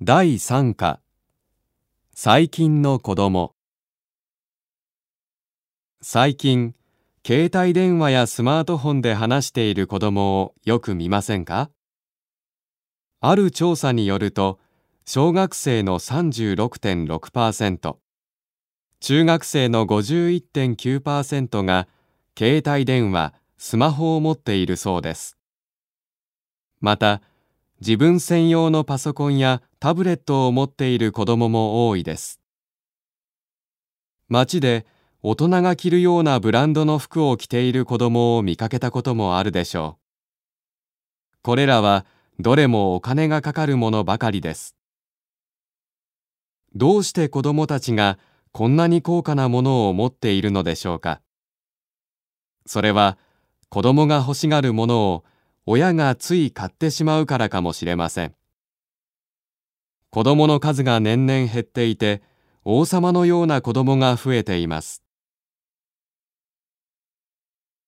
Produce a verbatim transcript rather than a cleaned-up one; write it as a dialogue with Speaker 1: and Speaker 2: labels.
Speaker 1: だいさん課、最近の子供。最近、携帯電話やスマートフォンで話している子供をよく見ませんか？ある調査によると、小学生の さんじゅうろくてんろくパーセント、中学生の ごじゅういってんきゅうパーセント が携帯電話、スマホを持っているそうです。また、自分専用のパソコンやタブレットを持っている子供も多いです。街で大人が着るようなブランドの服を着ている子供を見かけたこともあるでしょう。これらはどれもお金がかかるものばかりです。どうして子供たちがこんなに高価なものを持っているのでしょうか。それは子供が欲しがるものを親がつい買ってしまうからかもしれません。子供の数が年々減っていて、王様のような子供が増えています。